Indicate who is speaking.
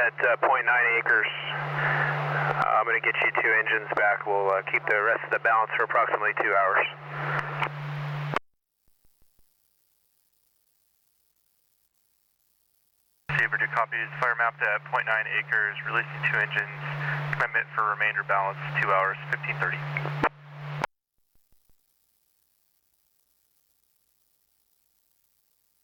Speaker 1: at .9 acres. I'm going to get you 2 engines back. We'll keep the rest of the balance for approximately 2 hours.
Speaker 2: Sabre to copies. Fire mapped at .9 acres, releasing 2 engines. Commitment for remainder balance 2 hours, 15:30.